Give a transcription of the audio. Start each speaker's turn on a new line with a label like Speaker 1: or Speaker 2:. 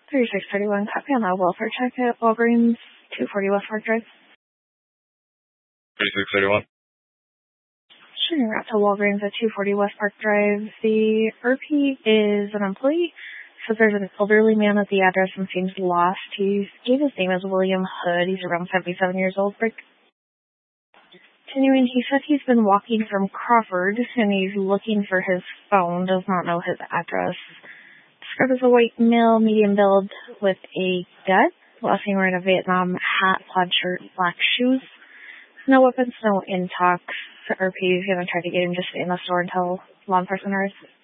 Speaker 1: 3631, copy on that welfare check at Walgreens, 240 West Park Drive.
Speaker 2: 3631.
Speaker 1: Sure, out to Walgreens at 240 West Park Drive. The RP is an employee, so there's an elderly man at the address and seems lost. He gave his name as William Hood. He's around 77 years old. Continuing, he said he's been walking from Crawford, and he's looking for his phone, does not know his address. Described as a white male, medium build, with a gut. Last seen wearing a Vietnam hat, plaid shirt, black shoes. No weapons, no intox. RP is going to try to get him to stay in the store until law enforcement arrives.